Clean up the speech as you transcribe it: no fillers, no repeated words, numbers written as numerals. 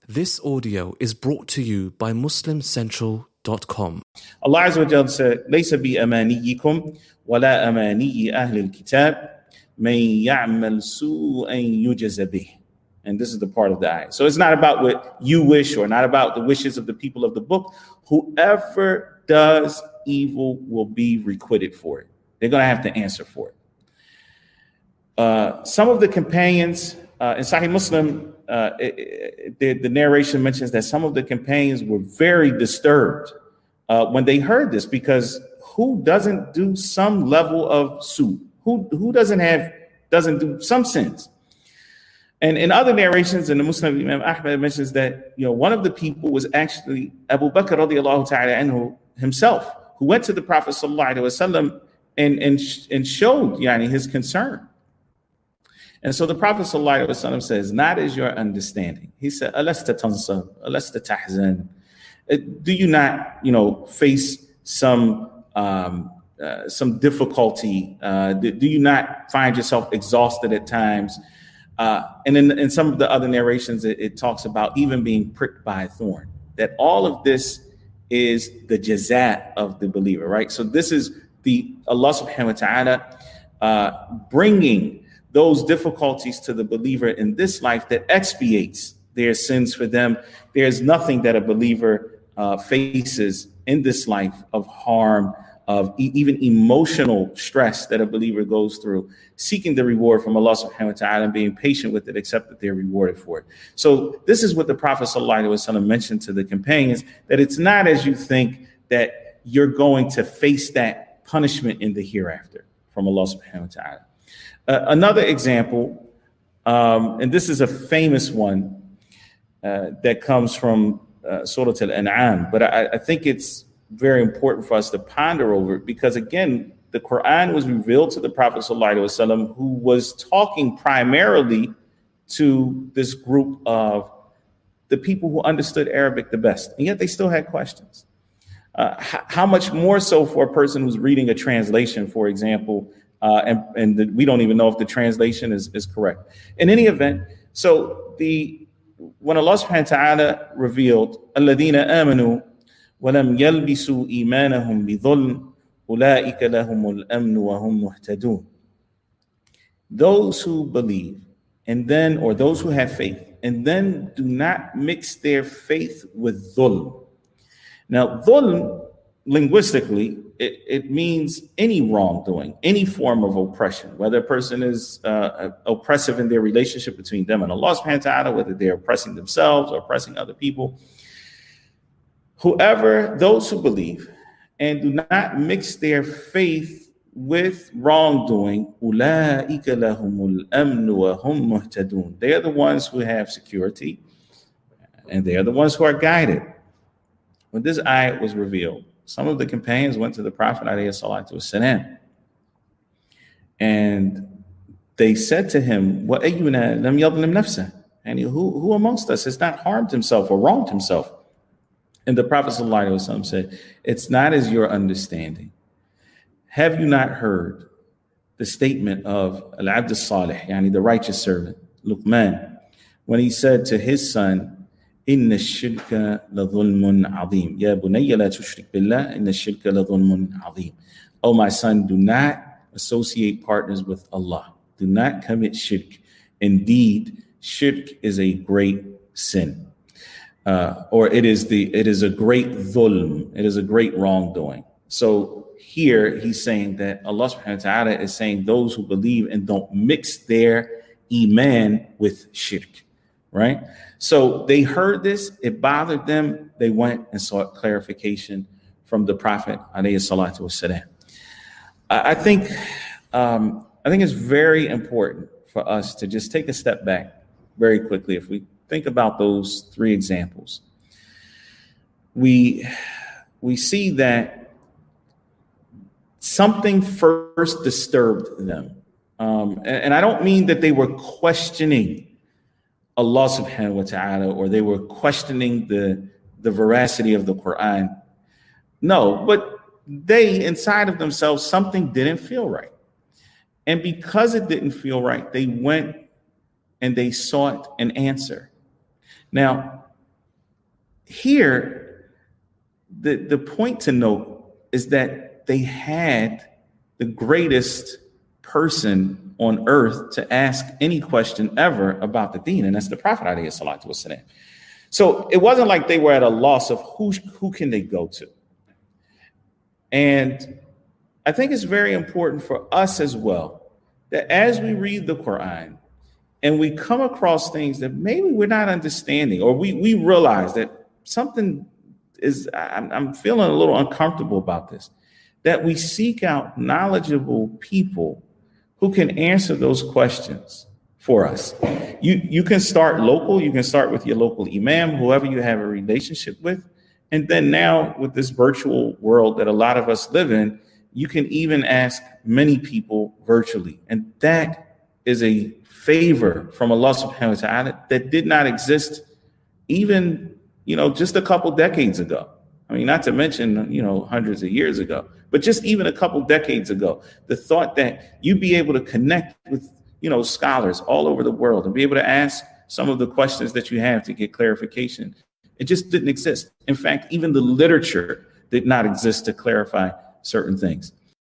This audio is brought to you by MuslimCentral.com. Allah Azza wa Jalla said, لَيْسَ بِأَمَانِيِّكُمْ وَلَا أَمَانِيِّ أَهْلِ الْكِتَابِ مَنْ يَعْمَلْ سُوءًا يُجَزَ بِهِ. And this is the part of the ayah. So it's not about what you wish or not about the wishes of the people of the book. Whoever does evil will be requited for it. They're going to have to answer for it. Some of the companions in Sahih Muslim, the narration mentions that some of the companions were very disturbed when they heard this, because who doesn't do some level of su? Who doesn't do some sins? And in other narrations in the Muslim, Imam Ahmad mentions that one of the people was actually Abu Bakr radiallahu ta'ala anhu himself, who went to the Prophet sallallahu alaihi wasallam and showed his concern. And so the Prophet sallallahu alaihi wasallam says, "Not as your understanding." He said, "Alasta tansab, alasta tahzan." Do you not, face some difficulty? Do you not find yourself exhausted at times? And in some of the other narrations, it talks about even being pricked by a thorn. That all of this is the jazat of the believer, right? So this is the Allah subhanahu wa ta'ala bringing those difficulties to the believer in this life that expiates their sins for them. There's nothing that a believer faces in this life of harm, of even emotional stress that a believer goes through, seeking the reward from Allah subhanahu wa ta'ala and being patient with it, except that they're rewarded for it. So this is what the Prophet sallallahu alaihi wasallam mentioned to the companions, that it's not as you think that you're going to face that punishment in the hereafter from Allah subhanahu wa ta'ala. Another example, and this is a famous one that comes from Surah Al-An'am, but I think it's very important for us to ponder over it, because again, the Quran was revealed to the Prophet ﷺ, who was talking primarily to this group of the people who understood Arabic the best, and yet they still had questions. How much more so for a person who's reading a translation, for example, and we don't even know if the translation is correct. In any event, so when Allah subhanahu wa ta'ala revealed, الَّذِينَ آمَنُوا وَلَمْ يَلْبِسُوا إِيمَانَهُمْ بِظُلْمٍ أُولَٰئِكَ لَهُمُ الْأَمْنُ وَهُمْ مُهْتَدُونَ. Those who believe, or those who have faith, and then do not mix their faith with dhulm. Now, dhulm, linguistically, it means any wrongdoing, any form of oppression, whether a person is oppressive in their relationship between them and Allah subhanahu wa ta'ala, whether they're oppressing themselves or oppressing other people. Those who believe and do not mix their faith with wrongdoing, أُولَٰئِكَ لَهُمُ الْأَمْنُ وَهُمْ مُهْتَدُونَ. They are the ones who have security, and they are the ones who are guided. When this ayat was revealed, some of the companions went to the Prophet ﷺ, and they said to him, وَأَيُّنَا لَمْ يَظْلِمْ نَفْسَهُ. And who amongst us has not harmed himself or wronged himself? And the Prophet ﷺ said, it's not as your understanding. Have you not heard the statement of Al-Abd al-Salih, the righteous servant, Luqman, when he said to his son, إِنَّ الشِّرْكَ لَظُلْمٌ عَظِيمٌ يَا بُنَيَّ لَا تُشْرِكْ بِاللَّهِ إِنَّ الشِّرْكَ لَظُلْمٌ عَظِيمٌ. Oh, my son, do not associate partners with Allah. Do not commit shirk. Indeed, shirk is a great sin. Or it is a great dhulm. It is a great wrongdoing. So here he's saying that Allah subhanahu wa ta'ala is saying those who believe and don't mix their iman with shirk, right? So they heard this, it bothered them. They went and sought clarification from the Prophet alayhi salatu wasalam. I think it's very important for us to just take a step back very quickly. If we think about those three examples, we see that something first disturbed them. And I don't mean that they were questioning Allah subhanahu wa ta'ala, or they were questioning the veracity of the Quran. No, but they, inside of themselves, something didn't feel right. And because it didn't feel right, they went and they sought an answer. Now, here, the point to note is that they had the greatest person on earth to ask any question ever about the deen, and that's the Prophet alayhi salatu wasalam. So it wasn't like they were at a loss of who can they go to. And I think it's very important for us as well that as we read the Quran and we come across things that maybe we're not understanding, or we realize that something is, I'm feeling a little uncomfortable about this, that we seek out knowledgeable people who can answer those questions for us. You can start local. You can start with your local imam, whoever you have a relationship with. And then now with this virtual world that a lot of us live in, you can even ask many people virtually. And that is a favor from Allah subhanahu wa ta'ala that did not exist even, just a couple decades ago. I mean, not to mention, hundreds of years ago, but just even a couple decades ago, the thought that you'd be able to connect with, scholars all over the world and be able to ask some of the questions that you have to get clarification. It just didn't exist. In fact, even the literature did not exist to clarify certain things.